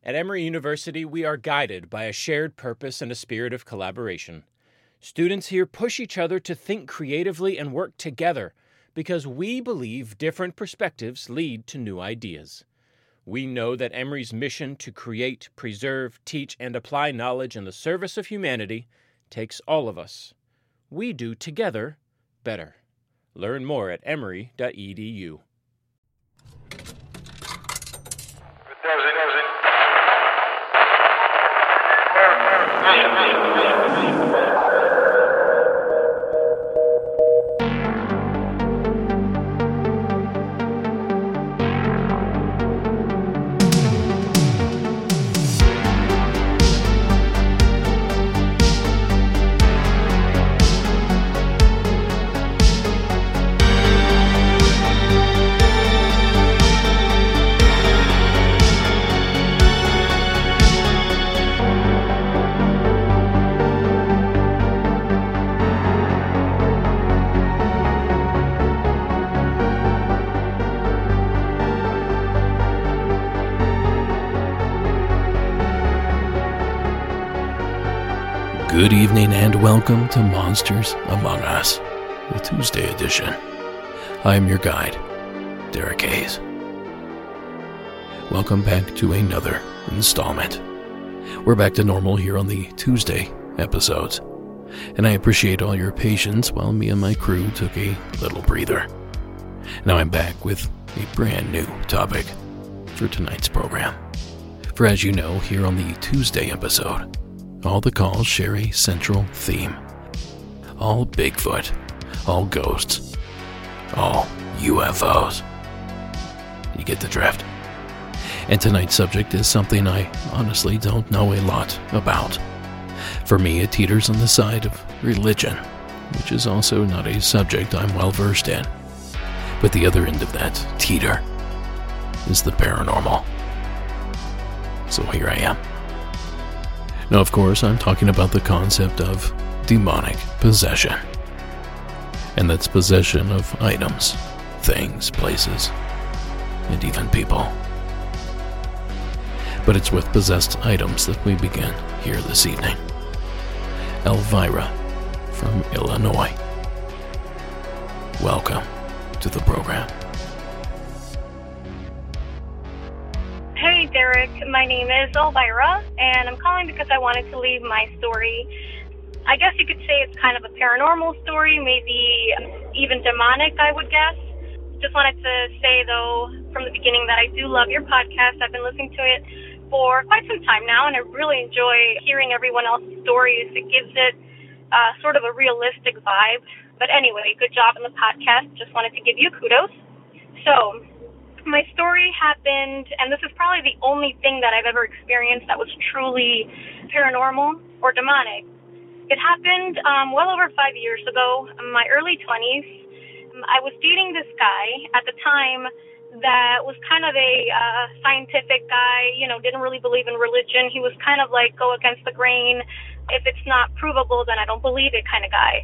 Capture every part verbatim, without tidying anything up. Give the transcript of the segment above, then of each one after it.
At Emory University, we are guided by a shared purpose and a spirit of collaboration. Students here push each other to think creatively and work together because we believe different perspectives lead to new ideas. We know that Emory's mission to create, preserve, teach, and apply knowledge in the service of humanity takes all of us. We do together better. Learn more at emory dot e d u. Good evening and welcome to Monsters Among Us, the Tuesday edition. I am your guide, Derek Hayes. Welcome back to another installment. We're back to normal here on the Tuesday episodes, and I appreciate all your patience while me and my crew took a little breather. Now I'm back with a brand new topic for tonight's program. For as you know, here on the Tuesday episode, all the calls share a central theme. All Bigfoot, all ghosts, all U F Os. You get the drift. And tonight's subject is something I honestly don't know a lot about. For me, it teeters on the side of religion, which is also not a subject I'm well versed in. But the other end of that teeter is the paranormal. So here I am. Now, of course, I'm talking about the concept of demonic possession. And that's possession of items, things, places, and even people. But it's with possessed items that we begin here this evening. Elvira from Illinois. Welcome to the program. Hey Derek, my name is Elvira, and I'm calling because I wanted to leave my story. I guess you could say it's kind of a paranormal story, maybe even demonic, I would guess. Just wanted to say, though, from the beginning that I do love your podcast. I've been listening to it for quite some time now, and I really enjoy hearing everyone else's stories. It gives it uh, sort of a realistic vibe. But anyway, good job on the podcast. Just wanted to give you kudos. So, my story happened, and this is probably the only thing that I've ever experienced that was truly paranormal or demonic. It happened um, well over five years ago, in my early twenties. I was dating this guy at the time that was kind of a uh, scientific guy, you know, didn't really believe in religion. He was kind of like go against the grain. If it's not provable, then I don't believe it kind of guy.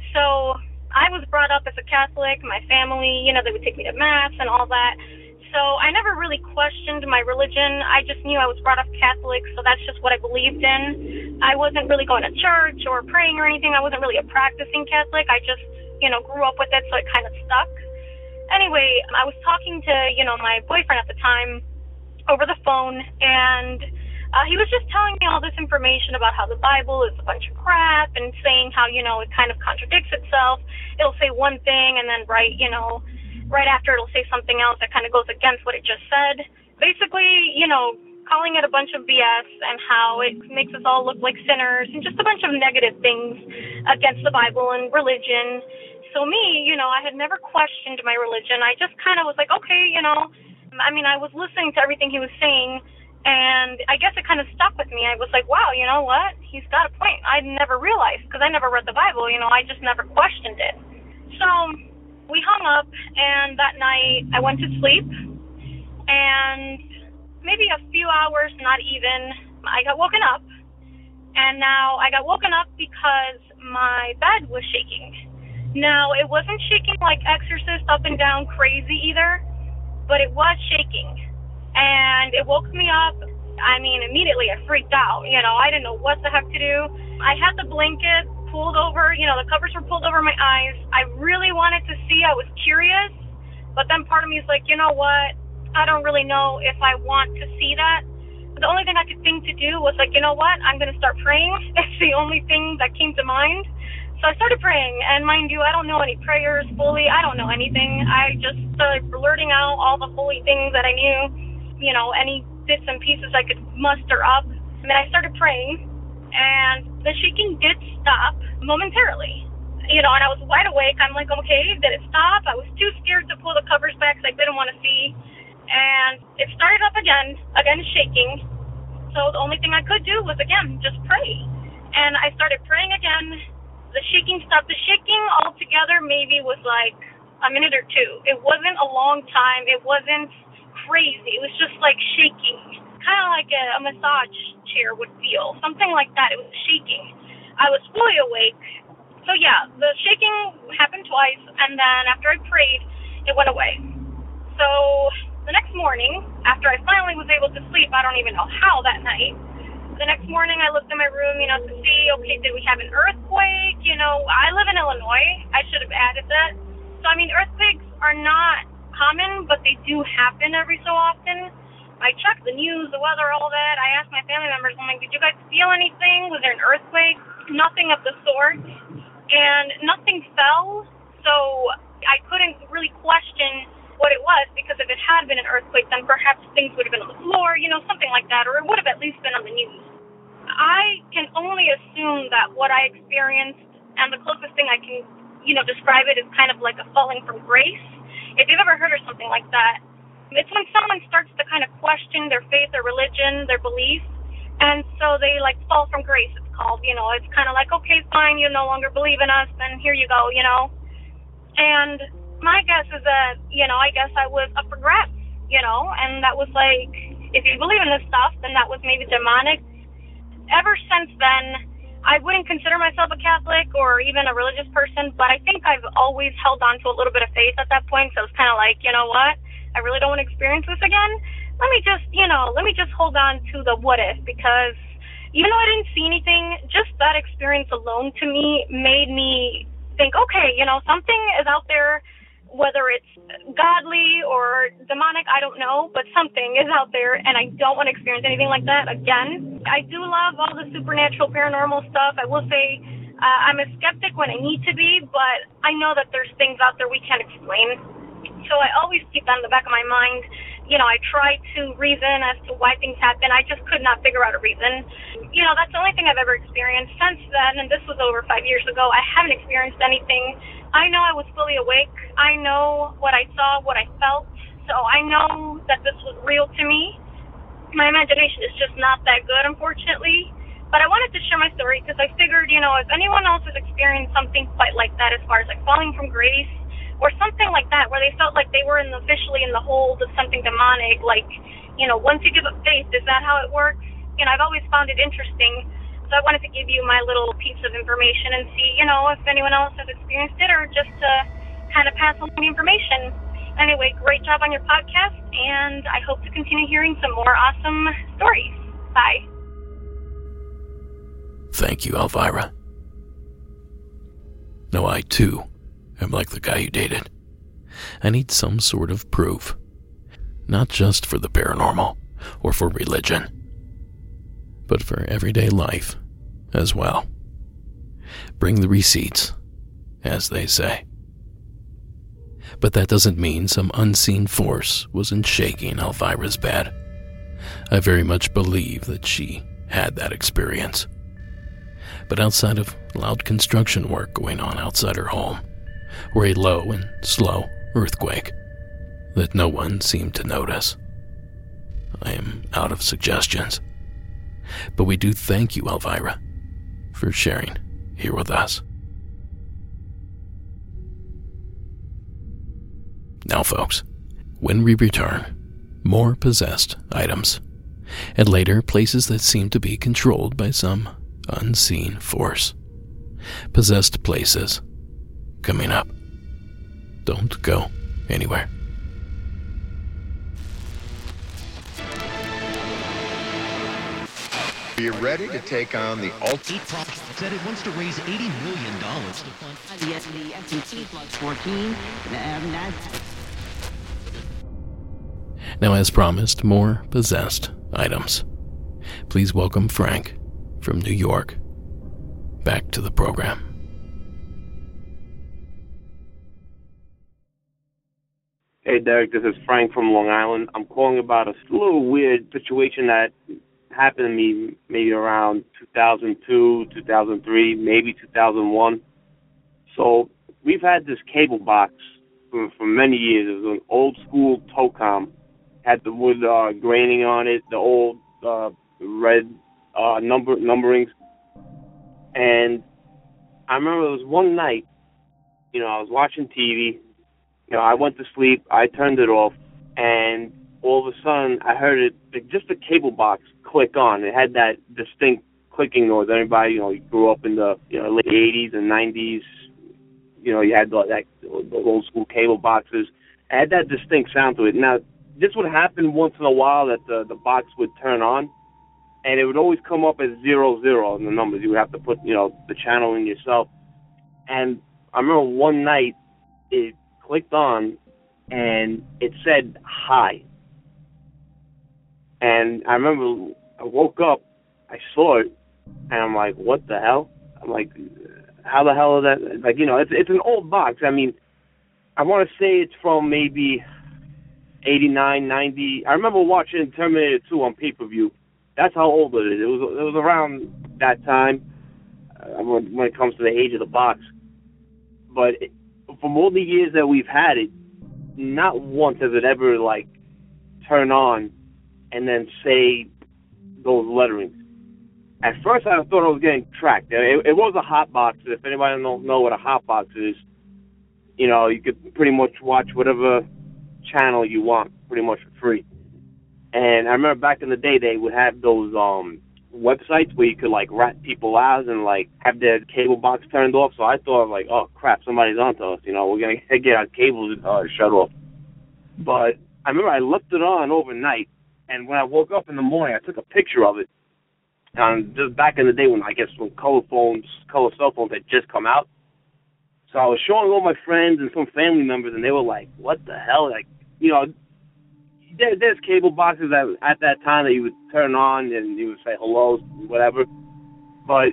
So I was brought up as a Catholic. My family, you know, they would take me to Mass and all that. So I never really questioned my religion. I just knew I was brought up Catholic, so that's just what I believed in. I wasn't really going to church or praying or anything. I wasn't really a practicing Catholic. I just, you know, grew up with it, so it kind of stuck. Anyway, I was talking to, you know, my boyfriend at the time over the phone, and uh, he was just telling me all this information about how the Bible is a bunch of crap and saying how, you know, it kind of contradicts itself. It'll say one thing and then right, you know, right after it'll say something else that kind of goes against what it just said. Basically, you know, calling it a bunch of B S and how it makes us all look like sinners and just a bunch of negative things against the Bible and religion. So me, you know, I had never questioned my religion. I just kind of was like, okay, you know, I mean, I was listening to everything he was saying, and I guess it kind of stuck with me. I was like, wow, you know what? He's got a point. I never realized, because I never read the Bible, you know, I just never questioned it. So we hung up, and that night I went to sleep, and maybe a few hours, not even, I got woken up. And now I got woken up because my bed was shaking. Now, it wasn't shaking like Exorcist up and down crazy either, but it was shaking. And it woke me up, I mean, immediately I freaked out. You know, I didn't know what the heck to do. I had the blanket pulled over, you know, the covers were pulled over my eyes. I really wanted to see. I was curious. But then part of me is like, you know what? I don't really know if I want to see that. The only thing I could think to do was like, you know what? I'm going to start praying. It's the only thing that came to mind. So I started praying, and mind you, I don't know any prayers fully. I don't know anything. I just started blurting out all the holy things that I knew, you know, any bits and pieces I could muster up. And then I started praying, and the shaking did stop momentarily. You know, and I was wide awake. I'm like, okay, did it stop? I was too scared to pull the covers back because I didn't want to see. And it started up again, again shaking. So the only thing I could do was, again, just pray. And I started praying again. The shaking stopped. The shaking altogether maybe was like a minute or two. It wasn't a long time. It wasn't crazy. It was just like shaking, kind of like a, a massage chair would feel, something like that. It was shaking. I was fully awake. So yeah, the shaking happened twice, and then after I prayed, it went away. So the next morning, after I finally was able to sleep, I don't even know how that night, the next morning I looked in my room, you know, to see, okay, did we have an earthquake? You know, I live in Illinois. I should have added that. So, I mean, earthquakes are not common, but they do happen every so often. I checked the news, the weather, all that. I asked my family members, I'm like, did you guys feel anything? Was there an earthquake? Nothing of the sort. And nothing fell. So I couldn't really question what it was, because if it had been an earthquake, then perhaps things would have been on the floor, you know, something like that, or it would have at least been on the news. I can only assume that what I experienced, and the closest thing I can, you know, describe it is kind of like a falling from grace. If you've ever heard of something like that, it's when someone starts to kind of question their faith, their religion, their beliefs, and so they like fall from grace, it's called, you know, it's kind of like, okay, fine, you no longer believe in us, then here you go, you know. And my guess is that, you know, I guess I was up for grabs, you know, and that was like, if you believe in this stuff, then that was maybe demonic. Ever since then, I wouldn't consider myself a Catholic or even a religious person, but I think I've always held on to a little bit of faith at that point, so it's kind of like, you know what, I really don't want to experience this again. Let me just, you know, let me just hold on to the what if, because even though I didn't see anything, just that experience alone to me made me think, okay, you know, something is out there. Whether it's godly or demonic, I don't know, but something is out there, and I don't want to experience anything like that again. I do love all the supernatural, paranormal stuff. I will say uh, I'm a skeptic when I need to be, but I know that there's things out there we can't explain. So I always keep that in the back of my mind. You know, I try to reason as to why things happen. I just could not figure out a reason. You know, that's the only thing I've ever experienced since then, and this was over five years ago. I haven't experienced anything. I know I was fully awake. I know what I saw, what I felt. So I know that this was real to me. My imagination is just not that good, unfortunately. But I wanted to share my story because I figured, you know, if anyone else has experienced something quite like that, as far as like falling from grace or something like that, where they felt like they were in the, officially in the hold of something demonic, like, you know, once you give up faith, is that how it works? You know, I've always found it interesting. So I wanted to give you my little piece of information and see, you know, if anyone else has experienced it, or just to kind of pass on the information. Anyway, great job on your podcast, and I hope to continue hearing some more awesome stories. Bye. Thank you, Elvira. No, I, too, am like the guy you dated. I need some sort of proof. Not just for the paranormal or for religion, but for everyday life as well. Bring the receipts, as they say. But that doesn't mean some unseen force wasn't shaking Elvira's bed. I very much believe that she had that experience. But outside of loud construction work going on outside her home, or a low and slow earthquake that no one seemed to notice, I am out of suggestions. But we do thank you, Elvira, for sharing here with us. Now, folks, when we return, more possessed items, and later places that seem to be controlled by some unseen force. Possessed places coming up. Don't go anywhere. you ready to take on the ultimate? Said it wants to raise eighty million dollars to fund the S and P plus fourteen. Now, as promised, more possessed items. Please welcome Frank from New York back to the program. Hey, Derek, this is Frank from Long Island. I'm calling about a little weird situation that happened to me maybe around two thousand two, two thousand three, maybe two thousand one. So we've had this cable box for, for many years. It was an old school Tocom. Had the wood uh, graining on it, the old uh, red uh, number numberings. And I remember it was one night, you know, I was watching T V. You know, I went to sleep. I turned it off. And all of a sudden, I heard it, like, just the cable box click on. It had that distinct clicking noise. Everybody, you know, you grew up in the you know late eighties and nineties. You know, you had the, that those old school cable boxes. It had that distinct sound to it. Now, this would happen once in a while that the, the box would turn on, and it would always come up as zero zero in the numbers. You would have to put, you know, the channel in yourself. And I remember one night it clicked on, and it said hi. And I remember I woke up, I saw it, and I'm like, what the hell? I'm like, how the hell is that? Like, you know, it's it's an old box. I mean, I want to say it's from maybe eighty-nine, ninety. I remember watching Terminator two on pay-per-view. That's how old it is. It was it was around that time uh, when, when it comes to the age of the box. But it, from all the years that we've had it, not once has it ever, like, turn on and then say those letterings. At first, I thought I was getting tracked. It, it was a hot box. If anybody don't know what a hot box is, you know, you could pretty much watch whatever channel you want pretty much for free. And I remember back in the day they would have those um websites where you could like rat people out and like have their cable box turned off. So I thought like, oh crap, somebody's onto us, you know, we're gonna get our cables uh, shut off. But I remember I left it on overnight, and when I woke up in the morning I took a picture of it. And just back in the day when I guess when color phones color cell phones had just come out. So I was showing all my friends and some family members, and they were like, what the hell? Like, you know, there, there's cable boxes that at that time that you would turn on and you would say hello, whatever. But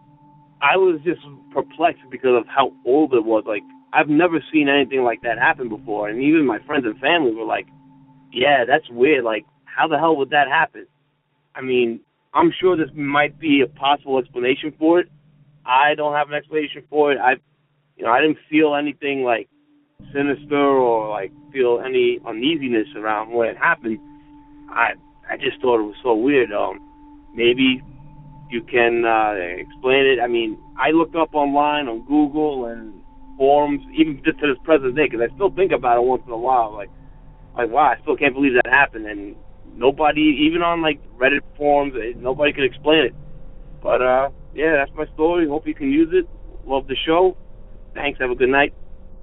I was just perplexed because of how old it was. Like, I've never seen anything like that happen before. And even my friends and family were like, yeah, that's weird. Like, how the hell would that happen? I mean, I'm sure this might be a possible explanation for it. I don't have an explanation for it. I You know, I didn't feel anything like sinister or like feel any uneasiness around when it happened. I I just thought it was so weird. Um, maybe you can uh, explain it. I mean, I looked up online on Google and forums, even just to this present day, because I still think about it once in a while. Like, like wow, I still can't believe that happened. And nobody, even on like Reddit forums, nobody could explain it. But uh, yeah, that's my story. Hope you can use it. Love the show. Thanks. Have a good night.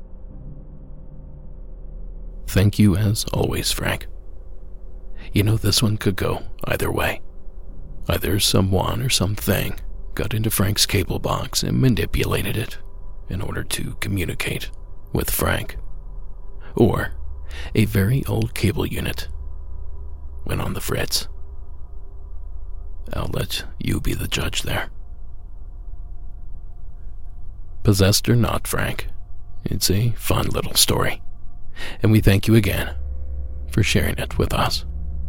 Thank you as always, Frank. You know, this one could go either way. Either someone or something got into Frank's cable box and manipulated it in order to communicate with Frank. Or a very old cable unit went on the fritz. I'll let you be the judge there. Possessed or not, Frank, it's a fun little story, and we thank you again for sharing it with us.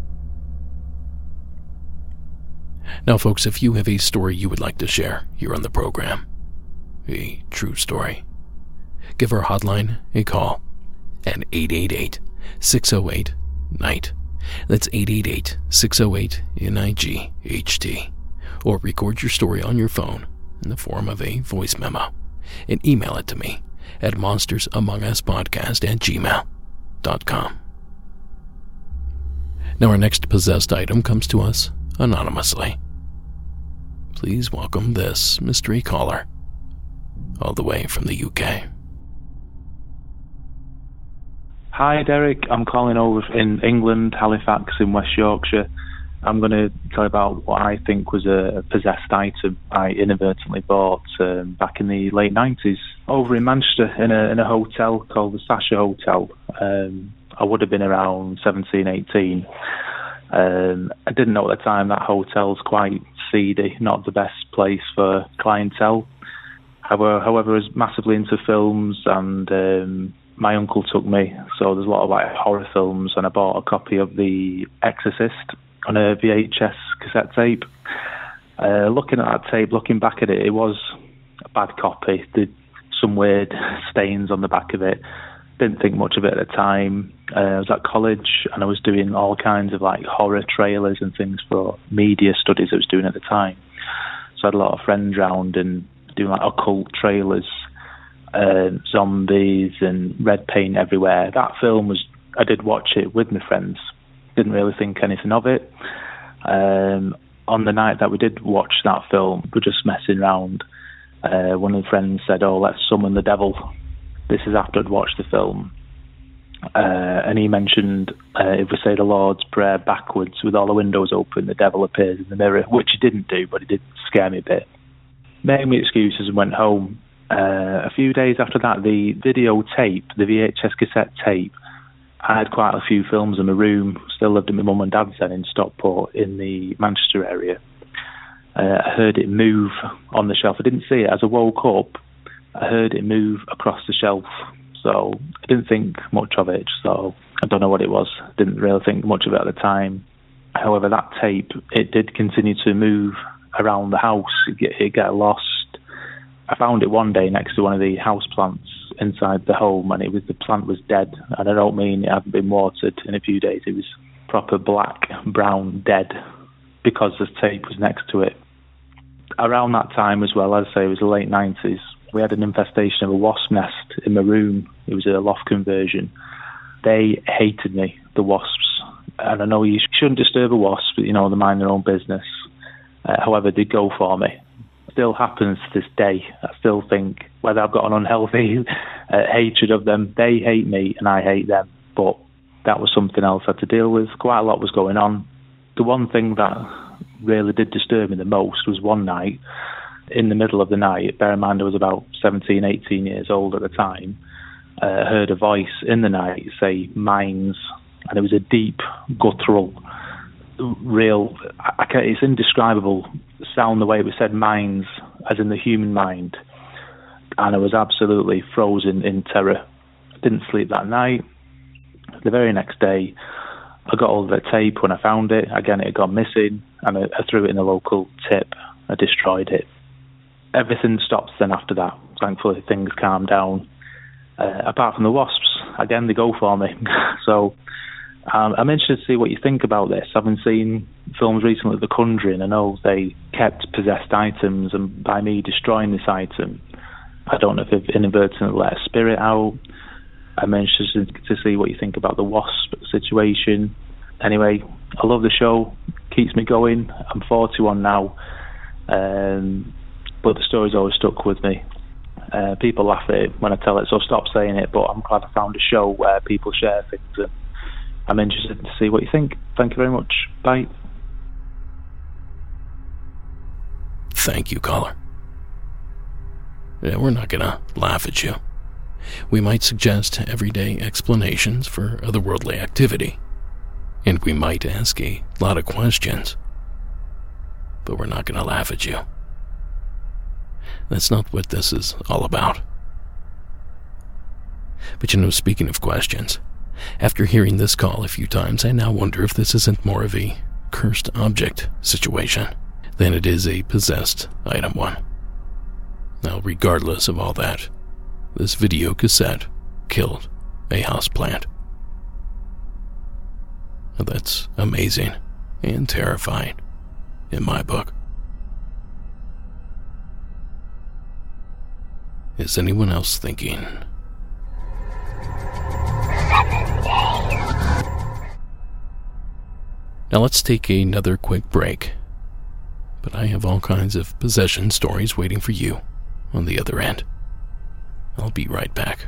Now, folks, if you have a story you would like to share here on the program, a true story, give our hotline a call at eight eight eight, six oh eight, N I G H T. That's eight eight eight, six oh eight, N I G H T. Or record your story on your phone in the form of a voice memo and email it to me at monsters among us podcast at gmail dot com. Now, our next possessed item comes to us anonymously. Please welcome this mystery caller, all the way from the U K. Hi, Derek. I'm calling over in England, Halifax in West Yorkshire. I'm going to tell you about what I think was a possessed item I inadvertently bought um, back in the late nineties over in Manchester in a in a hotel called the Sasha Hotel. Um, I would have been around seventeen, eighteen. Um, I didn't know at the time that hotel's quite seedy, not the best place for clientele. However, however I was massively into films, and um, my uncle took me, so there's a lot of like horror films, and I bought a copy of The Exorcist on a V H S cassette tape. Uh, looking at that tape, looking back at it, it was a bad copy. There's some weird stains on the back of it. Didn't think much of it at the time. Uh, I was at college and I was doing all kinds of like horror trailers and things for media studies I was doing at the time. So I had a lot of friends round and doing like occult trailers, uh, zombies and red paint everywhere. That film was, I did watch it with my friends. Didn't really think anything of it. Um, on the night that we did watch that film, we were just messing around. Uh, one of the friends said, "Oh, let's summon the devil." This is after I'd watched the film. Uh, and he mentioned, uh, if we say the Lord's Prayer backwards with all the windows open, the devil appears in the mirror, which he didn't do, but it did scare me a bit. Made me excuses and went home. Uh, a few days after that, the video tape, the V H S cassette tape, I had quite a few films in my room. Still lived at my mum and dad's then in Stockport in the Manchester area. Uh, I heard it move on the shelf. I didn't see it. As I woke up, I heard it move across the shelf. So I didn't think much of it. So I don't know what it was. Didn't really think much of it at the time. However, that tape, it did continue to move around the house. It get, it got lost. I found it one day next to one of the house plants inside the home, and it was the plant was dead. And I don't mean it hadn't been watered in a few days. It was proper black, brown, dead, because the tape was next to it. Around that time as well, as I say, it was the late nineties. We had an infestation of a wasp nest in my room. It was a loft conversion. They hated me, the wasps. And I know you shouldn't disturb a wasp, but, you know, they mind their own business. Uh, however, they go for me. Still happens to this day. I still think, whether I've got an unhealthy uh, hatred of them, they hate me and I hate them. But that was something else I had to deal with. Quite a lot was going on. The one thing that really did disturb me the most was one night, in the middle of the night, bear in mind I was about seventeen, eighteen years old at the time, uh, I heard a voice in the night say, "Mines," and it was a deep, guttural, real, I can't, it's indescribable sound the way it was said, "mines," as in the human mind. And I was absolutely frozen in terror. I didn't sleep that night. The very next day, I got all the tape when I found it. Again, it had gone missing, and I, I threw it in the local tip. I destroyed it. Everything stopped then after that. Thankfully, things calmed down. Uh, apart from the wasps, again, they go for me. So um, I'm interested to see what you think about this. I've been seeing films recently, The Conjuring. I know they kept possessed items, and by me destroying this item, I don't know if they've inadvertently let a spirit out. I'm interested to see what you think about the wasp situation. Anyway, I love the show. Keeps me going. I'm forty-one now. Um, but the story's always stuck with me. Uh, people laugh at it when I tell it, so stop saying it, but I'm glad I found a show where people share things, and I'm interested to see what you think. Thank you very much. Bye. Thank you, caller. Yeah, we're not gonna laugh at you. We might suggest everyday explanations for otherworldly activity, and we might ask a lot of questions, but we're not gonna laugh at you. That's not what this is all about. But you know, speaking of questions, after hearing this call a few times, I now wonder if this isn't more of a cursed object situation than it is a possessed item one. Now, regardless of all that, this video cassette killed a houseplant. That's amazing and terrifying in my book. Is anyone else thinking? Now let's take another quick break. But I have all kinds of possession stories waiting for you on the other end. I'll be right back.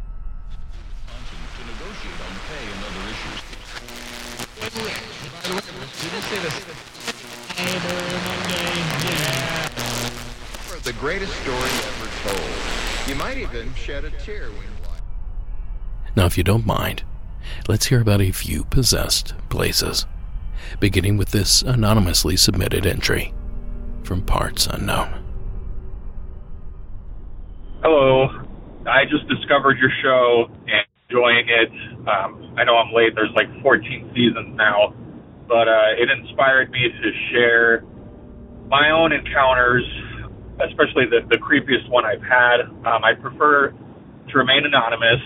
To negotiate on pay and other issues. say this. The greatest story ever told. You might even shed a tear when you watch. Now, if you don't mind, let's hear about a few possessed places, beginning with this anonymously submitted entry from Parts Unknown. Hello, I just discovered your show and enjoying it. Um, I know I'm late, there's like fourteen seasons now, but uh, it inspired me to share my own encounters, especially the, the creepiest one I've had. Um, I prefer to remain anonymous,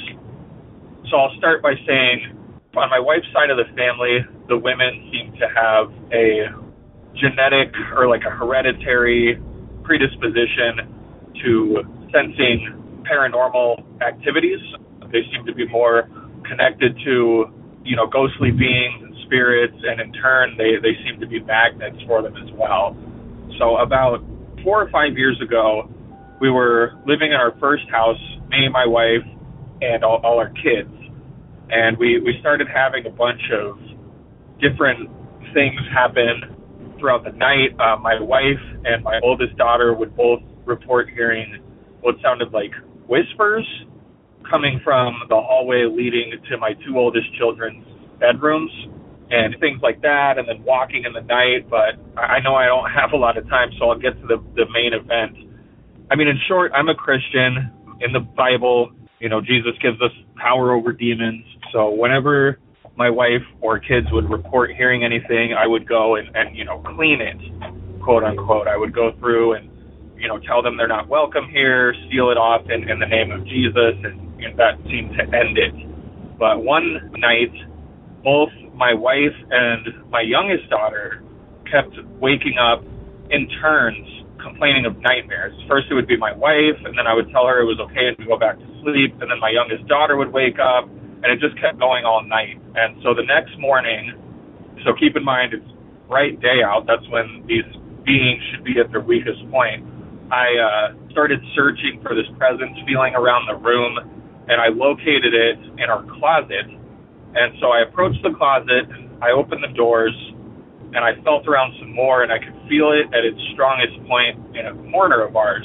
so I'll start by saying, on my wife's side of the family, the women seem to have a genetic or like a hereditary predisposition to sensing paranormal activities. They seem to be more connected to, you know, ghostly beings and spirits, and in turn, they, they seem to be magnets for them as well. So about four or five years ago, we were living in our first house, me, my wife, and all, all our kids. And we, we started having a bunch of different things happen throughout the night. Uh, my wife and my oldest daughter would both report hearing what sounded like whispers coming from the hallway leading to my two oldest children's bedrooms and things like that, and then walking in the night. But I know I don't have a lot of time, so I'll get to the, the main event. I mean, in short, I'm a Christian. In the Bible, you know, Jesus gives us power over demons. So whenever my wife or kids would report hearing anything, I would go and, and you know, clean it, quote unquote. I would go through and, you know, tell them they're not welcome here, seal it off in, in the name of Jesus, and, and that seemed to end it. But one night, both my wife and my youngest daughter kept waking up in turns, complaining of nightmares. First it would be my wife, and then I would tell her it was okay and to go back to sleep, and then my youngest daughter would wake up, and it just kept going all night. And so the next morning, so keep in mind it's bright day out, that's when these beings should be at their weakest point, I uh, started searching for this presence feeling around the room, and I located it in our closet. And so I approached the closet, I opened the doors, and I felt around some more, and I could feel it at its strongest point in a corner of ours.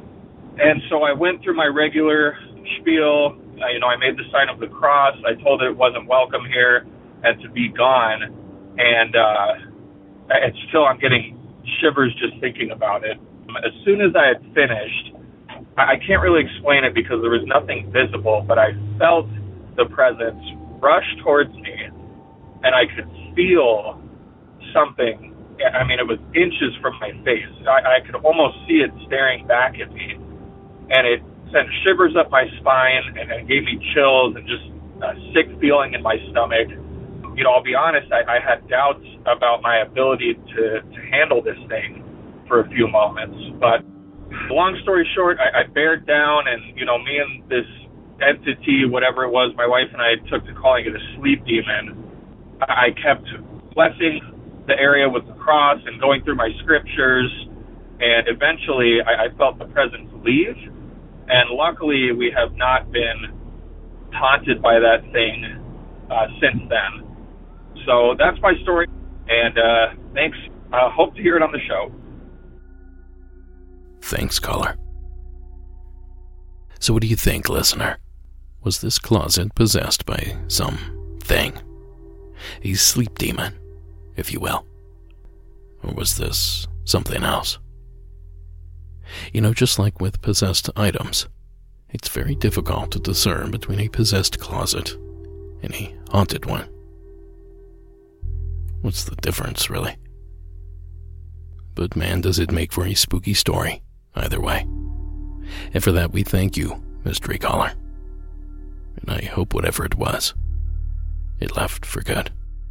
And so I went through my regular spiel. Uh, you know, I made the sign of the cross. I told it it wasn't welcome here and to be gone. And uh, it's still, I'm getting shivers just thinking about it. As soon as I had finished, I can't really explain it because there was nothing visible, but I felt the presence rush towards me, and I could feel something. I mean, it was inches from my face. I, I could almost see it staring back at me, and it sent shivers up my spine and, and gave me chills and just a sick feeling in my stomach. You know, I'll be honest, I, I had doubts about my ability to, to handle this thing for a few moments. But long story short, I, I bared down, and, you know, me and this entity, whatever it was, my wife and I took to calling it a sleep demon. I kept blessing the area with the cross and going through my scriptures, and eventually I, I felt the presence leave, and luckily we have not been haunted by that thing uh, since then. So that's my story, and uh, thanks. I uh, hope to hear it on the show. Thanks, caller. So what do you think, listener? Was this closet possessed by some thing? A sleep demon, if you will? Or was this something else? You know, just like with possessed items, it's very difficult to discern between a possessed closet and a haunted one. What's the difference, really? But man, does it make for a spooky story, either way. And for that, we thank you, mystery caller. And I hope whatever it was, it left for good.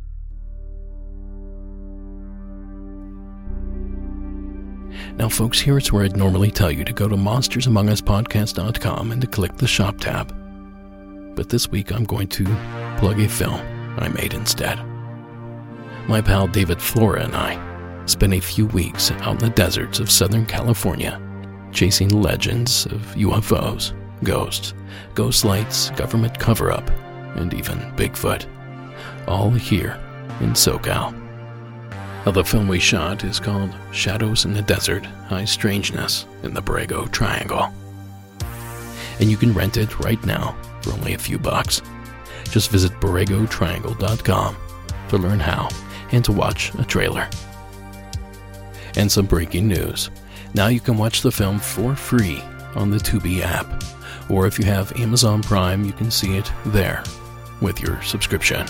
Now, folks, here's where I'd normally tell you to go to monsters among us podcast dot com and to click the shop tab. But this week, I'm going to plug a film I made instead. My pal David Flora and I spent a few weeks out in the deserts of Southern California, chasing legends of U F Os, ghosts, ghost lights, government cover-up, and even Bigfoot, all here in SoCal. Now, the film we shot is called Shadows in the Desert, High Strangeness in the Borrego Triangle. And you can rent it right now for only a few bucks. Just visit borrego triangle dot com to learn how and to watch a trailer. And some breaking news. Now you can watch the film for free on the Tubi app. Or if you have Amazon Prime, you can see it there with your subscription.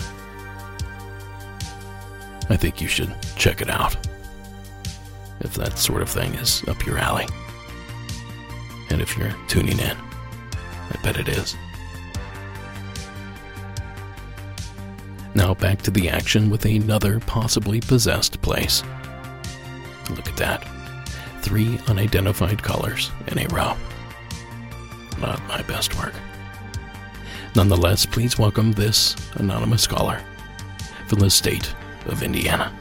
I think you should check it out, if that sort of thing is up your alley. And if you're tuning in, I bet it is. Now back to the action with another possibly possessed place. Look at that. Three unidentified colors in a row. Not my best work. Nonetheless, please welcome this anonymous caller from the state of Indiana.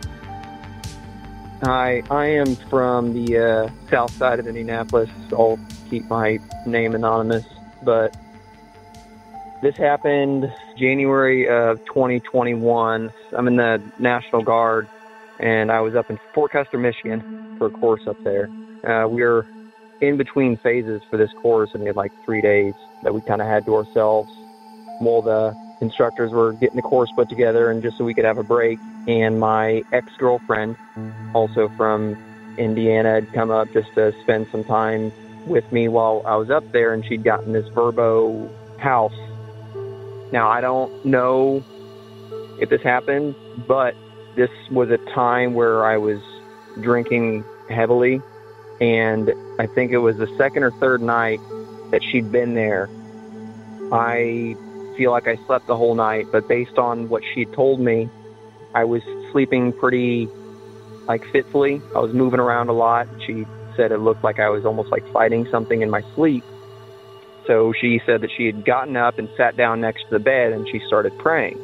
Hi, I am from the uh, south side of Indianapolis. I'll keep my name anonymous, but this happened January of twenty twenty-one. I'm in the National Guard, and I was up in Fort Custer, Michigan for a course up there. Uh, we were in between phases for this course, and we had like three days that we kind of had to ourselves while the instructors were getting the course put together, and just so we could have a break. And my ex-girlfriend, also from Indiana, had come up just to spend some time with me while I was up there, and she'd gotten this Verbo house. Now, I don't know if this happened, but this was a time where I was drinking heavily, and I think it was the second or third night that she'd been there. I feel like I slept the whole night, but based on what she told me, I was sleeping pretty, like, fitfully. I was moving around a lot. She said it looked like I was almost like fighting something in my sleep. So she said that she had gotten up and sat down next to the bed, and she started praying.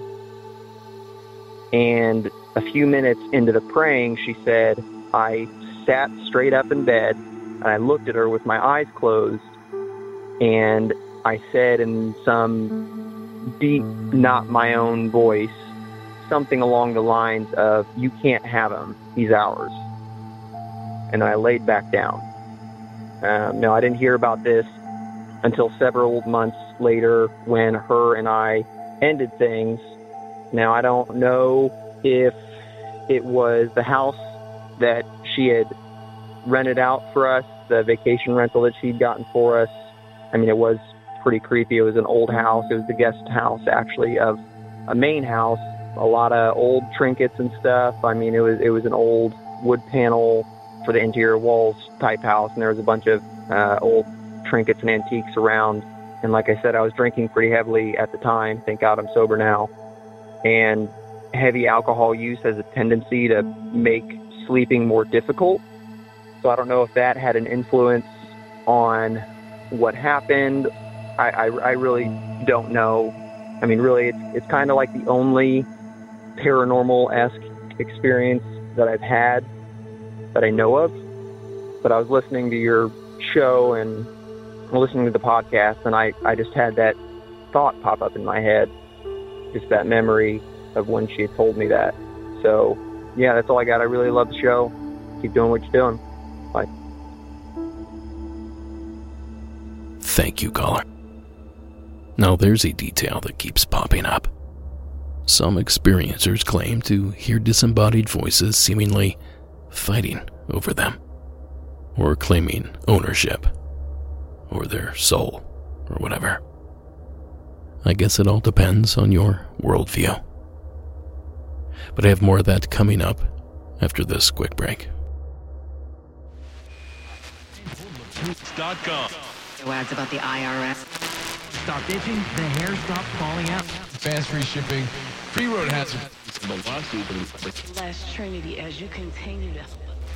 And a few minutes into the praying, she said, I sat straight up in bed, and I looked at her with my eyes closed, and I said in some deep, not my own voice, something along the lines of, you can't have him, he's ours. And I laid back down. Um, now, I didn't hear about this until several months later when her and I ended things. Now, I don't know if it was the house that she had rented out for us, the vacation rental that she'd gotten for us. I mean, it was pretty creepy. It was an old house. It was the guest house, actually, of a main house. A lot of old trinkets and stuff. I mean, it was it was an old wood panel for the interior walls type house, and there was a bunch of uh, old trinkets and antiques around. And like I said, I was drinking pretty heavily at the time. Thank God I'm sober now. And heavy alcohol use has a tendency to make sleeping more difficult. So I don't know if that had an influence on what happened. I, I, I really don't know. I mean, really, it's, it's kind of like the only paranormal-esque experience that I've had that I know of. But I was listening to your show and listening to the podcast, and I, I just had that thought pop up in my head, just that memory of when she had told me that. So, yeah, that's all I got. I really love the show. Keep doing what you're doing. Bye. Thank you, caller. Now, there's a detail that keeps popping up. Some experiencers claim to hear disembodied voices seemingly fighting over them, or claiming ownership, or their soul, or whatever. I guess it all depends on your worldview. But I have more of that coming up after this quick break. Ads about the I R S. Stop itching, the hair stopped falling out. Fast free shipping, free road hazard. Last Trinity, as you continue to...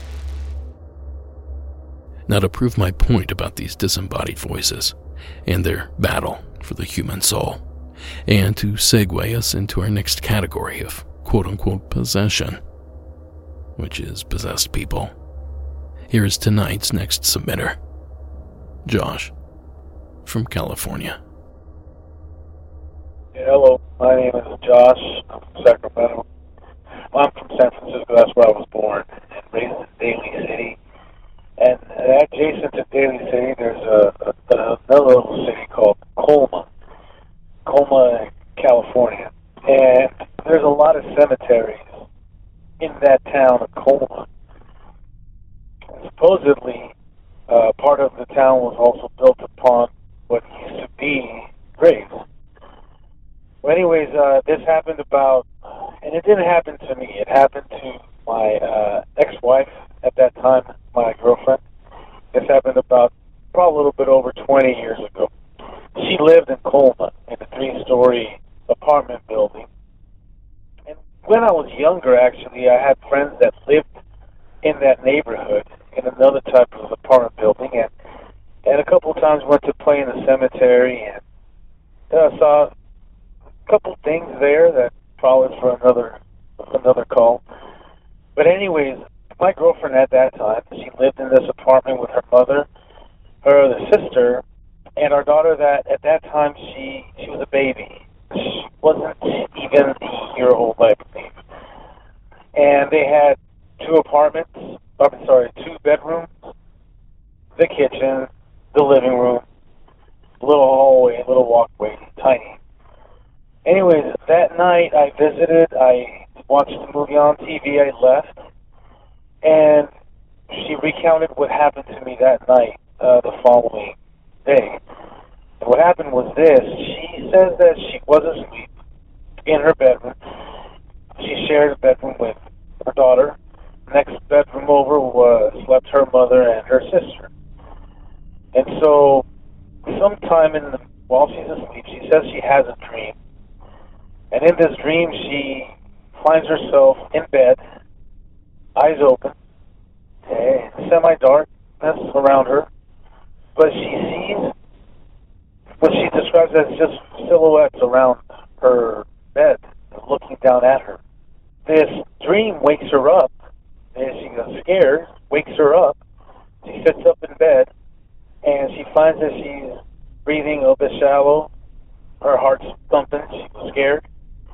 Now, to prove my point about these disembodied voices and their battle for the human soul, and to segue us into our next category of quote-unquote possession, which is possessed people, here is tonight's next submitter, Josh from California. Yeah, hello, my name is Josh from Sacramento. I'm from San Francisco. That's where I was born and raised in Daly City. And adjacent to Daly City, there's a, a, another little city called Colma, Colma, California. And there's a lot of cemeteries in that town of Colma. And supposedly, uh, part of the town was also built upon what used to be graves. Well, anyways, uh, this happened about, and it didn't happen to me. It happened to my uh, ex-wife at that time, my girlfriend. This happened about probably a little bit over twenty years ago. She lived in Colma in a three-story apartment building. And when I was younger, actually, I had friends that lived in that neighborhood in another type of apartment building. And, and a couple of times went to play in the cemetery and uh, saw a couple things there that probably for another another call. But anyways, my girlfriend at that time, she lived in this apartment with her mother, her other sister, and our daughter that at that time she she was a baby. She wasn't even a year old, I believe. And they had two apartments, I'm sorry, two bedrooms, the kitchen, the living room, a little hallway, a little walkway, tiny. Anyways, that night I visited, I watched the movie on T V, I left, and she recounted what happened to me that night, uh, the following day. And what happened was this, she says that she was asleep in her bedroom. She shared a bedroom with her daughter. Next bedroom over was slept her mother and her sister. And so, sometime in the, while she's asleep, she says she has a dream. And in this dream, she finds herself in bed, eyes open, okay, semi-darkness around her, but she sees what she describes as just silhouettes around her bed, looking down at her. This dream wakes her up, and she gets scared, wakes her up. She sits up in bed, and she finds that she's breathing a bit shallow, her heart's thumping, she was scared.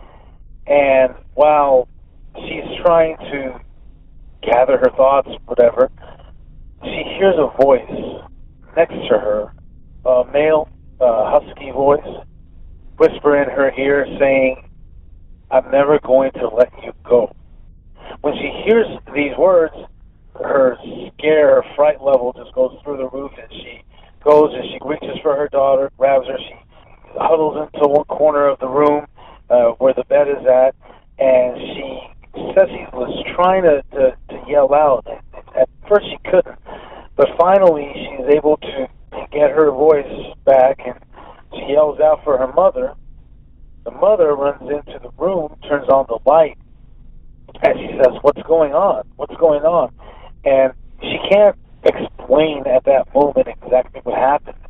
And while she's trying to gather her thoughts, whatever, she hears a voice next to her, a male, uh, husky voice, whisper in her ear saying, "I'm never going to let you go." When she hears these words, her scare, her fright level just goes through the roof, and she goes and she reaches for her daughter, grabs her, she huddles into one corner of the room, Uh, where the bed is at, and she says she was trying to, to, to yell out. At first she couldn't, but finally she's able to get her voice back, and she yells out for her mother. The mother runs into the room, turns on the light, and she says, "What's going on? What's going on?" And she can't explain at that moment exactly what happened.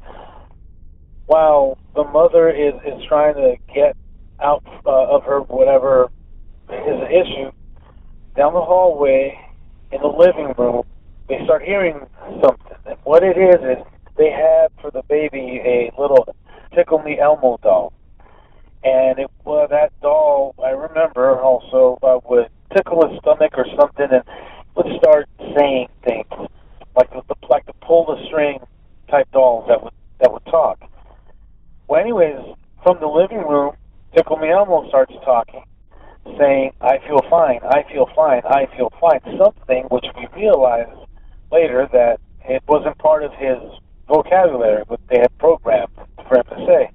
While the mother is, is trying to get out uh, of her whatever is the issue, down the hallway in the living room, they start hearing something. And what it is is they had for the baby a little Tickle Me Elmo doll. And it well, that doll, I remember also, uh, would tickle his stomach or something and would start saying things like the like the pull the string type dolls that would that would talk. Well, anyways, from the living room, Tickle Me Elmo starts talking, saying, "I feel fine, I feel fine, I feel fine," something which we realized later that it wasn't part of his vocabulary, but they had programmed for him to say.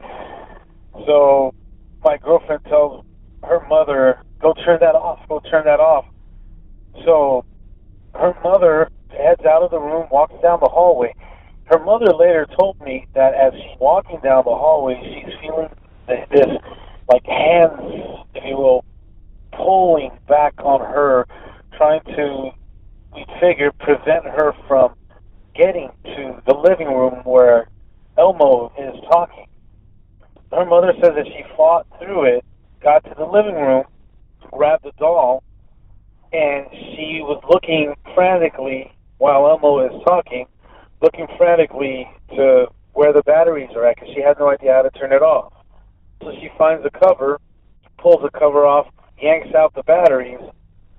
So my girlfriend tells her mother, "Go turn that off, go turn that off." So her mother heads out of the room, walks down the hallway. Her mother later told me that as she's walking down the hallway, she's feeling this, like hands, if you will, pulling back on her, trying to, we figure, prevent her from getting to the living room where Elmo is talking. Her mother says that she fought through it, got to the living room, grabbed the doll, and she was looking frantically while Elmo is talking, looking frantically to where the batteries are at, because she had no idea how to turn it off. So she finds the cover, pulls the cover off, yanks out the batteries,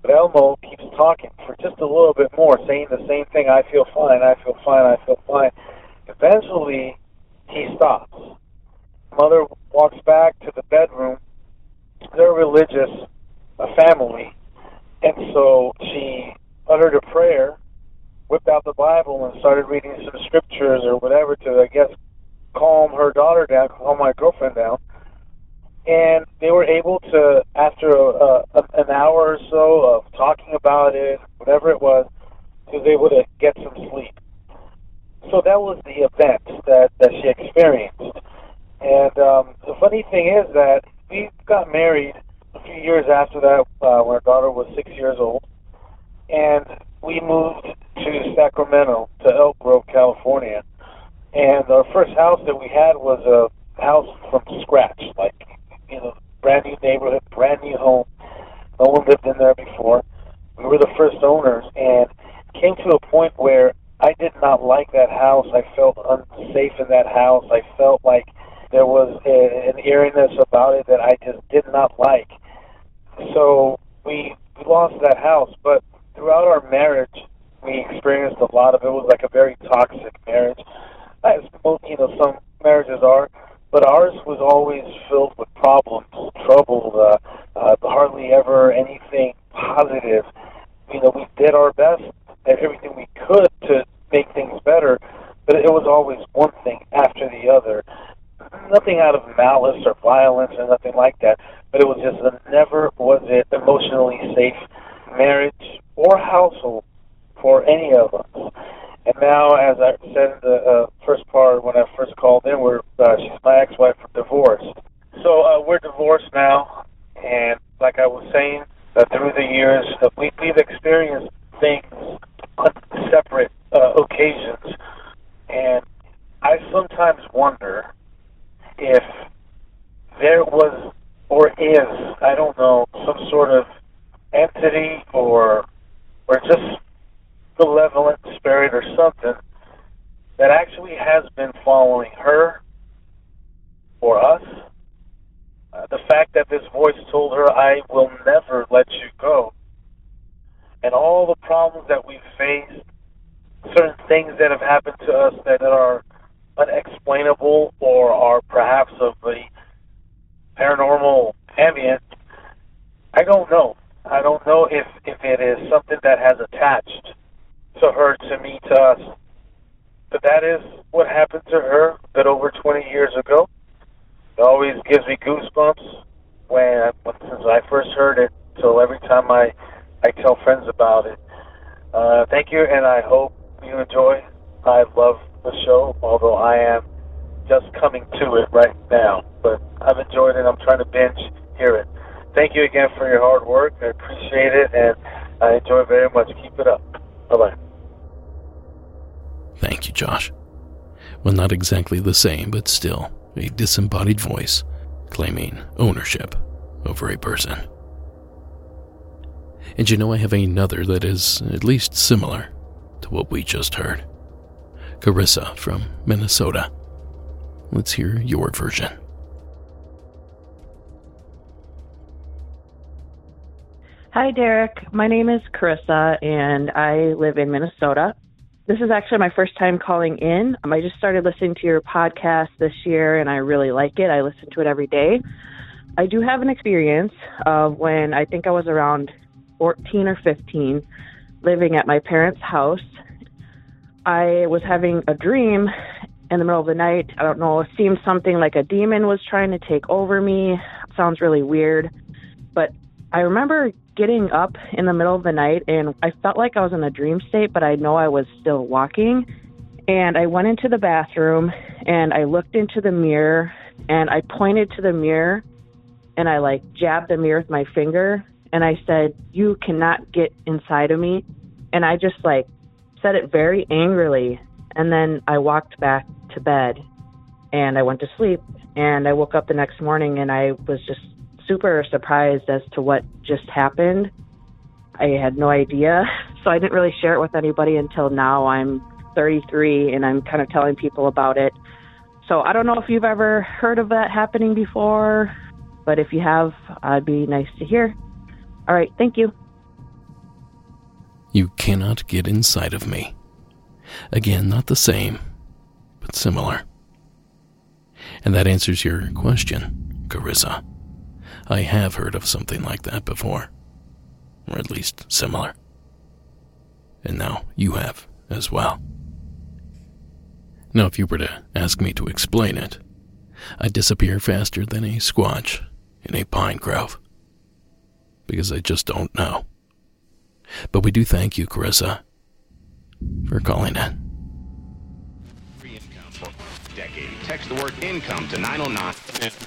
But Elmo keeps talking for just a little bit more, saying the same thing, I feel fine, I feel fine, I feel fine. Eventually, he stops. Mother walks back to the bedroom. They're religious, a family, and so she uttered a prayer, whipped out the Bible, and started reading some scriptures or whatever to, I guess, calm her daughter down, calm my girlfriend down. And they were able to, after a, a, an hour or so of talking about it, whatever it was, she was able to get some sleep. So that was the event that, that she experienced. And um, the funny thing is that we got married a few years after that uh, when our daughter was six years old. And we moved to Sacramento, to Elk Grove, California. And our first house that we had was a house from scratch, like, you know, brand new neighborhood, brand new home. No one lived in there before. We were the first owners, and it came to a point where I did not like that house. I felt unsafe in that house. I felt like there was a, an eeriness about it that I just did not like. So we, we lost that house, but throughout our marriage, we experienced a lot of it. It was like a very toxic marriage, as most, you know, some marriages are, but ours was always filled with problems, trouble, uh, uh, hardly ever anything positive. You know, we did our best at everything we could to make things better, but it was always one thing after the other. Nothing out of malice or violence or nothing like that, but it was just a never was it emotionally safe marriage or household for any of us. And now, as I said in the uh, first part when I first called in, we're uh, she's my ex-wife, we're divorced. So uh, we're divorced now, and like I was saying, uh, through the years, uh, we, we've experienced things on separate uh, occasions, and I sometimes wonder if there was or is, I don't know, some sort of entity or or just malevolent spirit or something that actually has been following her or us. Uh, the fact that this voice told her, I will never let you go. And all the problems that we've faced, certain things that have happened to us that are unexplainable or are perhaps of a paranormal ambient, I don't know. I don't know if, if it is something that has attached to her, to me, to us. But that is what happened to her a bit over twenty years ago. It always gives me goosebumps when, when since I first heard it, till every time I, I tell friends about it. Uh, thank you, and I hope you enjoy. I love the show, although I am just coming to it right now. But I've enjoyed it. I'm trying to binge hear it. Thank you again for your hard work. I appreciate it, and I enjoy it very much. Keep it up. Bye-bye. Thank you, Josh. Well, not exactly the same, but still a disembodied voice claiming ownership over a person. And you know, I have another that is at least similar to what we just heard. Carissa from Minnesota. Let's hear your version. Hi, Derek. My name is Carissa, and I live in Minnesota. This is actually my first time calling in. Um, I just started listening to your podcast this year, and I really like it. I listen to it every day. I do have an experience of when I think I was around fourteen or fifteen, living at my parents' house. I was having a dream in the middle of the night. I don't know, it seemed something like a demon was trying to take over me. It sounds really weird, but I remember getting up in the middle of the night, and I felt like I was in a dream state, but I know I was still walking. And I went into the bathroom, and I looked into the mirror, and I pointed to the mirror, and I, like, jabbed the mirror with my finger, and I said, "You cannot get inside of me." And I just, like, said it very angrily, and then I walked back to bed, and I went to sleep, and I woke up the next morning, and I was just super surprised as to what just happened. I had no idea, so I didn't really share it with anybody until now. I'm thirty-three, and I'm kind of telling people about it. So I don't know if you've ever heard of that happening before, but if you have, I'd be nice to hear. All right, thank you. You cannot get inside of me. Again, not the same, but similar. And that answers your question, Carissa. I have heard of something like that before, or at least similar. And now you have as well. Now, if you were to ask me to explain it, I'd disappear faster than a squatch in a pine grove, because I just don't know. But we do thank you, Carissa, for calling in. Free income for a decade. Text the word income to nine oh nine.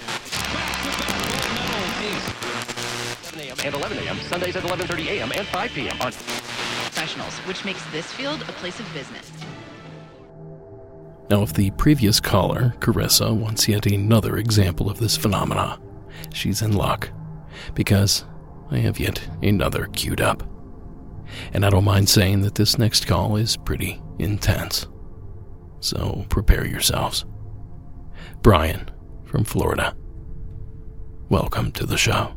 seven a.m. and eleven a.m. Sundays at eleven thirty a.m. and five p.m. on Professionals, which makes this field a place of business. Now, if the previous caller, Carissa, wants yet another example of this phenomena, she's in luck, because I have yet another queued up. And I don't mind saying that this next call is pretty intense. So prepare yourselves. Brian from Florida, welcome to the show.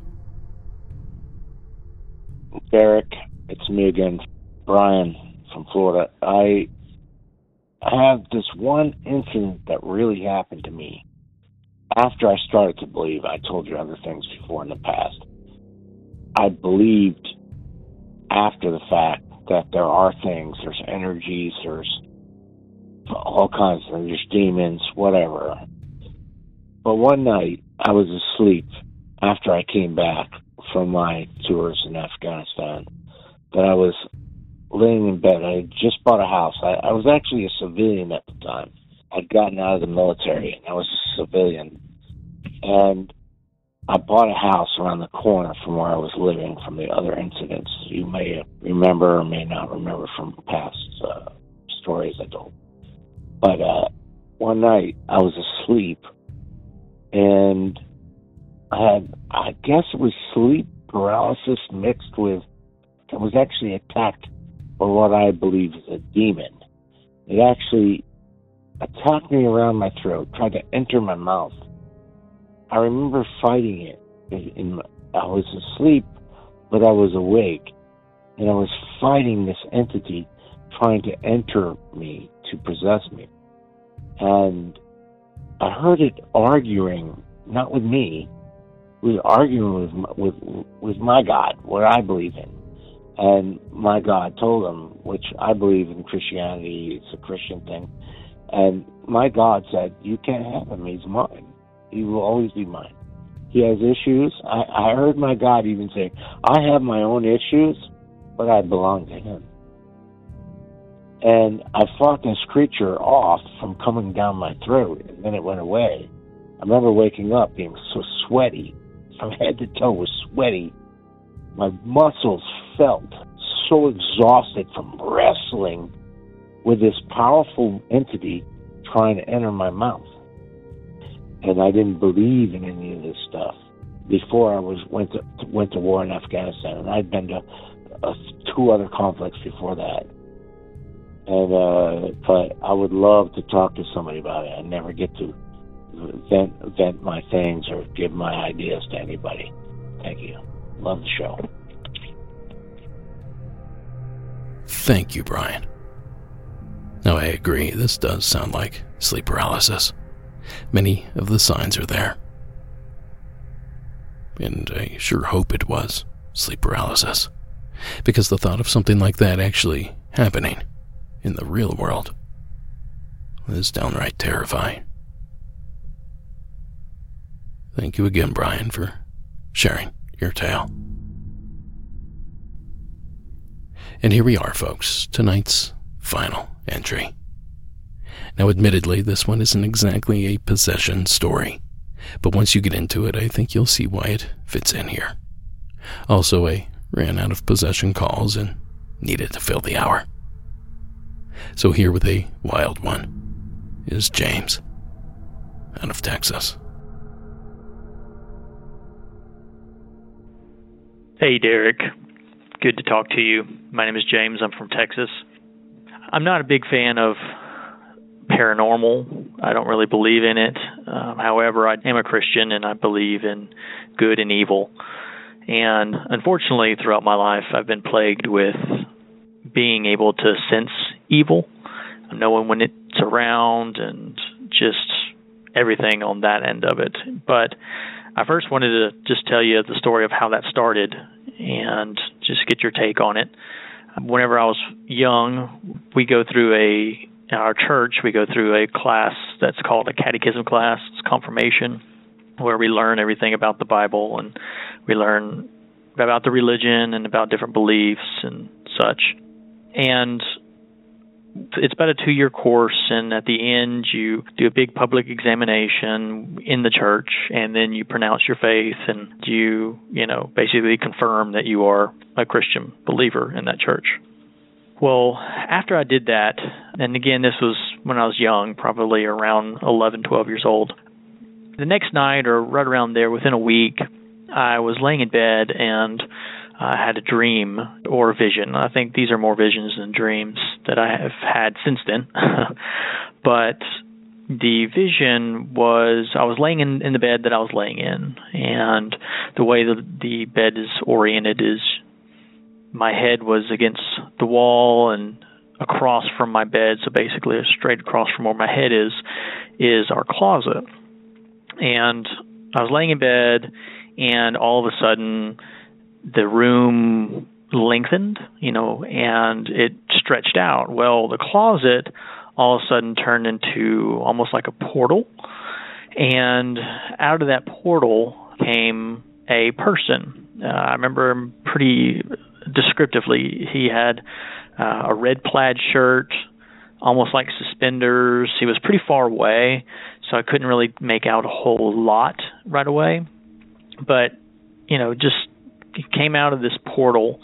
Derek, it's me again, Brian from Florida. I have this one incident that really happened to me after I started to believe. I told you other things before in the past. I believed after the fact that there are things, there's energies, there's all kinds of, there's demons, whatever. But one night, I was asleep after I came back from my tours in Afghanistan, that I was laying in bed. I had just bought a house. I, I was actually a civilian at the time. I'd gotten out of the military, and I was a civilian. And I bought a house around the corner from where I was living from the other incidents you may remember or may not remember from past uh, stories I told. But uh, one night, I was asleep, and I had, I guess it was sleep paralysis mixed with, I was actually attacked by what I believe is a demon. It actually attacked me around my throat, tried to enter my mouth. I remember fighting it. In, in my, I was asleep, but I was awake, and I was fighting this entity trying to enter me, to possess me. And I heard it arguing, not with me, it was arguing with my, with with my God, what I believe in. And my God told him, which I believe in Christianity, it's a Christian thing. And my God said, you can't have him, he's mine. He will always be mine. He has issues. I, I heard my God even say, I have my own issues, but I belong to him. And I fought this creature off from coming down my throat, and then it went away. I remember waking up being so sweaty. From head to toe was sweaty. My muscles felt so exhausted from wrestling with this powerful entity trying to enter my mouth. And I didn't believe in any of this stuff before I was went to went to war in Afghanistan, and I'd been to uh, two other conflicts before that. And uh, but I would love to talk to somebody about it. I never get to vent vent my things or give my ideas to anybody. Thank you. Love the show. Thank you, Brian. Now, I agree, this does sound like sleep paralysis. Many of the signs are there. And I sure hope it was sleep paralysis, because the thought of something like that actually happening in the real world is downright terrifying. Thank you again, Brian, for sharing your tale. And here we are, folks, tonight's final entry. Now, admittedly, this one isn't exactly a possession story, but once you get into it, I think you'll see why it fits in here. Also, I ran out of possession calls and needed to fill the hour. So here with a wild one is James, out of Texas. Hey, Derek. Good to talk to you. My name is James. I'm from Texas. I'm not a big fan of paranormal. I don't really believe in it. Um, however, I am a Christian, and I believe in good and evil. And unfortunately, throughout my life, I've been plagued with being able to sense evil, knowing when it's around, and just everything on that end of it. But I first wanted to just tell you the story of how that started and just get your take on it. Whenever I was young, we go through a, in our church, we go through a class that's called a catechism class. It's confirmation, where we learn everything about the Bible, and we learn about the religion and about different beliefs and such. And it's about a two-year course, and at the end you do a big public examination in the church, and then you pronounce your faith, and you, you know, basically confirm that you are a Christian believer in that church. Well, after I did that, and again, this was when I was young, probably around eleven, twelve years old, the next night or right around there, within a week, I was laying in bed and I had a dream or a vision. I think these are more visions than dreams that I have had since then. But the vision was, I was laying in, in the bed that I was laying in, and the way the, the bed is oriented is my head was against the wall and across from my bed, so basically straight across from where my head is, is our closet. And I was laying in bed, and all of a sudden the room lengthened, you know, and it stretched out. Well, the closet all of a sudden turned into almost like a portal, and out of that portal came a person. Uh, I remember him pretty descriptively. He had uh, a red plaid shirt, almost like suspenders. He was pretty far away, so I couldn't really make out a whole lot right away. But, you know, just he came out of this portal,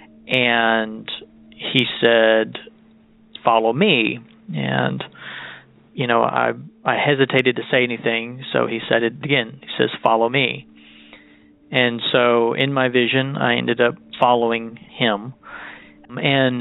and he said, "Follow me." And, you know, I I hesitated to say anything, so he said it again. He says, "Follow me." And so in my vision, I ended up following him, and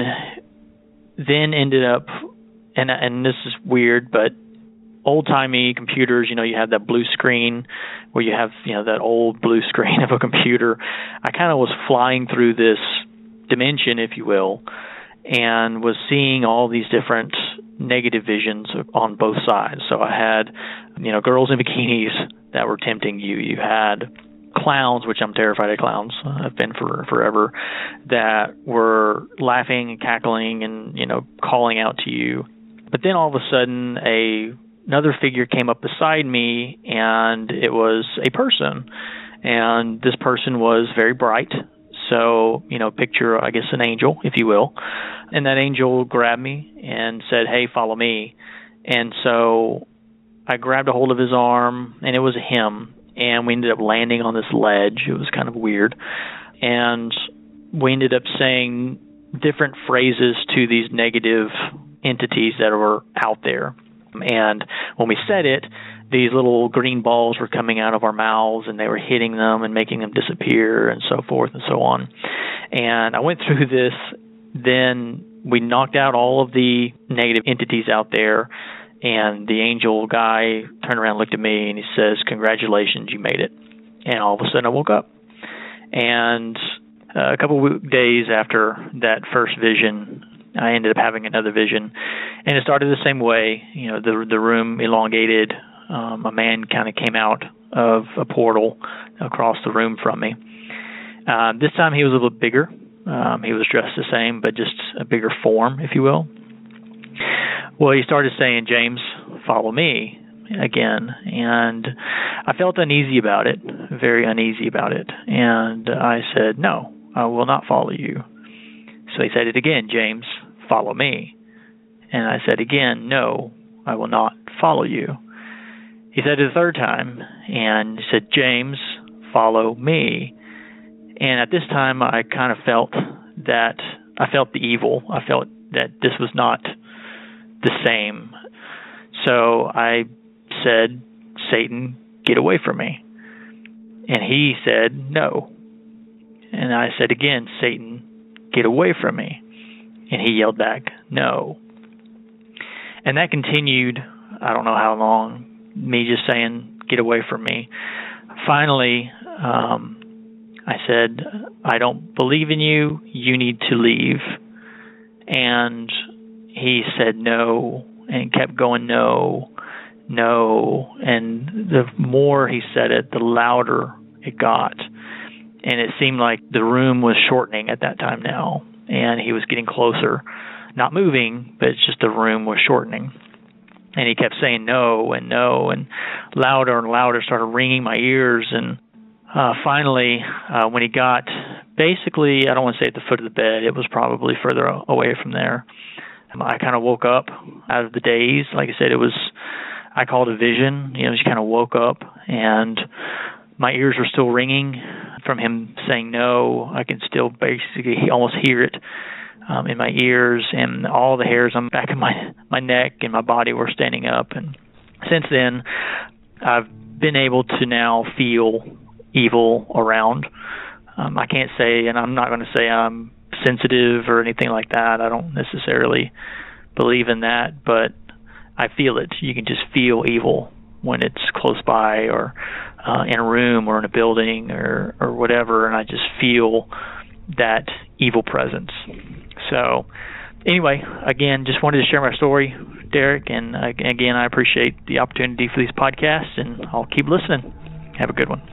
then ended up, and and this is weird, but old-timey computers, you know, you have that blue screen where you have, you know, that old blue screen of a computer. I kind of was flying through this dimension, if you will, and was seeing all these different negative visions on both sides. So I had, you know, girls in bikinis that were tempting you. You had clowns, which I'm terrified of clowns. I've been for forever, that were laughing and cackling and, you know, calling out to you. But then all of a sudden, a another figure came up beside me, and it was a person. And this person was very bright. So, you know, picture, I guess, an angel, if you will. And that angel grabbed me and said, "Hey, follow me." And so I grabbed a hold of his arm, and it was him. And we ended up landing on this ledge. It was kind of weird. And we ended up saying different phrases to these negative entities that were out there. And when we said it, these little green balls were coming out of our mouths, and they were hitting them and making them disappear, and so forth and so on. And I went through this. Then we knocked out all of the negative entities out there, and the angel guy turned around and looked at me, and he says, "Congratulations, you made it." And all of a sudden I woke up. And uh, a couple of days after that first vision, I ended up having another vision, and it started the same way. You know, the the room elongated. Um, a man kind of came out of a portal across the room from me. Uh, this time he was a little bigger. Um, he was dressed the same, but just a bigger form, if you will. Well, he started saying, "James, follow me," again, and I felt uneasy about it, very uneasy about it. And I said, "No, I will not follow you." So he said it again, "James, follow me." And I said again, "No, I will not follow you." He said it a third time, and he said, "James, follow me." And at this time, I kind of felt that, I felt the evil. I felt that this was not the same. So I said, "Satan, get away from me." And he said, "No." And I said again, "Satan, get away from me." And he yelled back, "No." And that continued, I don't know how long, me just saying, "Get away from me." Finally, um, I said, "I don't believe in you. You need to leave." And he said no, and kept going no, no. And the more he said it, the louder it got. And it seemed like the room was shortening at that time now, and he was getting closer, not moving, but it's just the room was shortening. And he kept saying no and no, and louder and louder, started ringing my ears. And uh, finally, uh, when he got basically, I don't want to say at the foot of the bed, it was probably further away from there, I kind of woke up out of the daze. Like I said, it was, I called a vision. You know, just kind of woke up, and my ears were still ringing from him saying no. I can still basically almost hear it um, in my ears, and all the hairs on the back of my, my neck and my body were standing up. And since then, I've been able to now feel evil around. Um, I can't say, and I'm not going to say I'm sensitive or anything like that. I don't necessarily believe in that, but I feel it. You can just feel evil when it's close by, or uh, in a room, or in a building, or, or whatever, and I just feel that evil presence. So anyway, again, just wanted to share my story, Derek, and uh, again, I appreciate the opportunity for these podcasts, and I'll keep listening. Have a good one.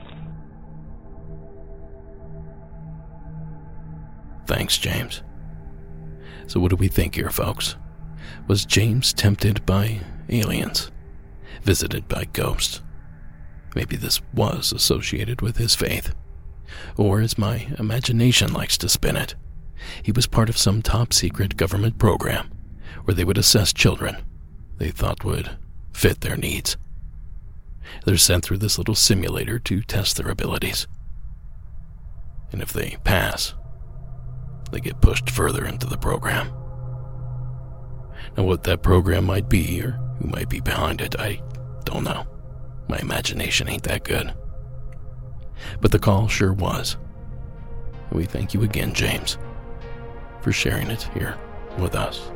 Thanks, James. So what do we think here, folks? Was James tempted by aliens? Visited by ghosts? Maybe this was associated with his faith. Or, as my imagination likes to spin it, he was part of some top-secret government program where they would assess children they thought would fit their needs. They're sent through this little simulator to test their abilities. And if they pass, they get pushed further into the program. Now, what that program might be, or who might be behind it, I don't know. My imagination ain't that good. But the call sure was. We thank you again, James, for sharing it here with us.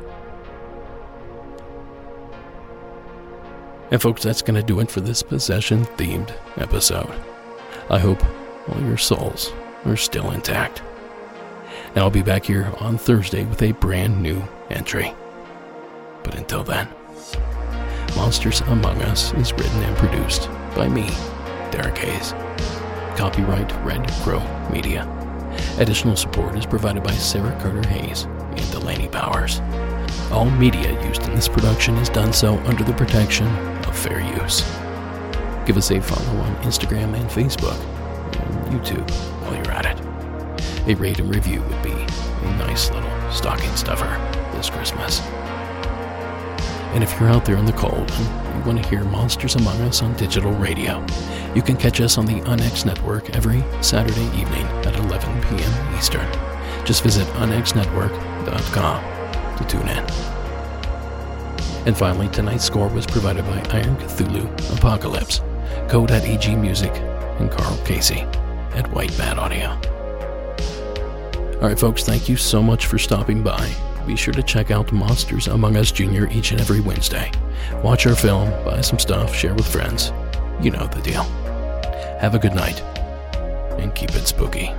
And folks, that's going to do it for this possession-themed episode. I hope all your souls are still intact. Now I'll be back here on Thursday with a brand new entry. But until then, Monsters Among Us is written and produced by me, Derek Hayes. Copyright Red Crow Media. Additional support is provided by Sarah Carter Hayes and Delaney Powers. All media used in this production is done so under the protection of fair use. Give us a follow on Instagram and Facebook, and YouTube while you're at it. A rate and review would be a nice little stocking stuffer this Christmas. And if you're out there in the cold and you want to hear Monsters Among Us on digital radio, you can catch us on the UnX Network every Saturday evening at eleven p.m. Eastern. Just visit unx network dot com to tune in. And finally, tonight's score was provided by Iron Cthulhu Apocalypse, Code at A G Music, and Carl Casey at White Bat Audio. Alright folks, thank you so much for stopping by. Be sure to check out Monsters Among Us Junior each and every Wednesday. Watch our film, buy some stuff, share with friends. You know the deal. Have a good night, and keep it spooky.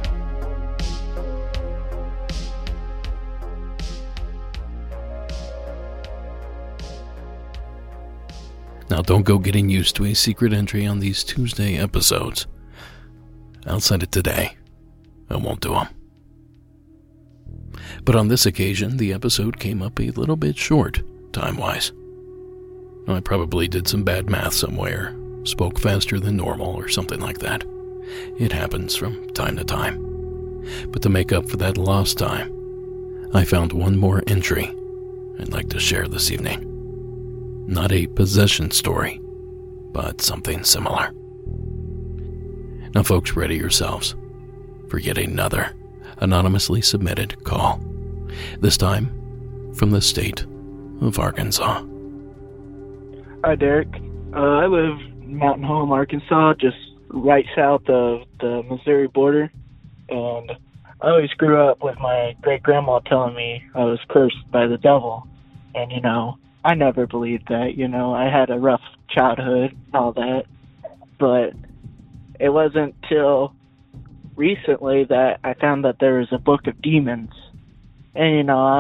Now don't go getting used to a secret entry on these Tuesday episodes. Outside of today, I won't do them. But on this occasion, the episode came up a little bit short, time-wise. I probably did some bad math somewhere, spoke faster than normal or something like that. It happens from time to time. But to make up for that lost time, I found one more entry I'd like to share this evening. Not a possession story, but something similar. Now folks, ready yourselves for yet another anonymously submitted call. This time from the state of Arkansas. Hi, Derek. Uh, I live in Mountain Home, Arkansas, just right south of the Missouri border. And I always grew up with my great-grandma telling me I was cursed by the devil. And, you know, I never believed that. You know, I had a rough childhood and all that. But it wasn't till recently that I found that there was a book of demons. And, you know, I was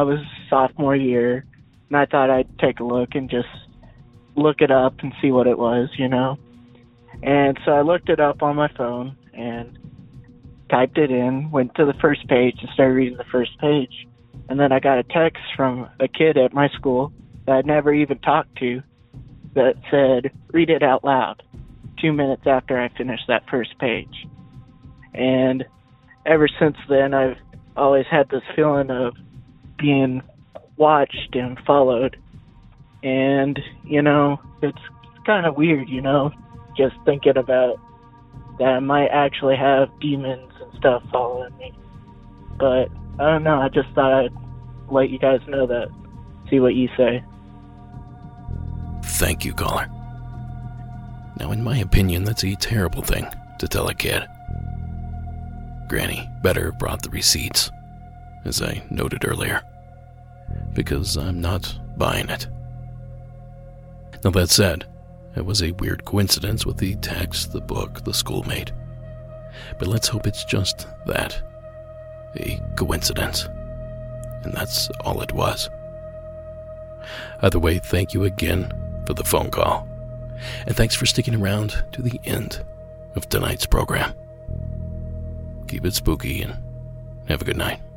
sophomore year, and I thought I'd take a look and just look it up and see what it was, you know. And so I looked it up on my phone and typed it in, went to the first page and started reading the first page. And then I got a text from a kid at my school that I'd never even talked to that said, read it out loud, two minutes after I finished that first page. And ever since then, I've always had this feeling of being watched and followed. And, you know, it's kind of weird, you know, just thinking about that I might actually have demons and stuff following me. But I don't know, I just thought I'd let you guys know that, see what you say. Thank you, caller. Now, in my opinion, that's a terrible thing to tell a kid. Granny better have brought the receipts, as I noted earlier, because I'm not buying it. Now, that said, it was a weird coincidence with the text, the book, the schoolmate. But let's hope it's just that, a coincidence. And that's all it was. Either way, thank you again for the phone call. And thanks for sticking around to the end of tonight's program. Keep it spooky and have a good night.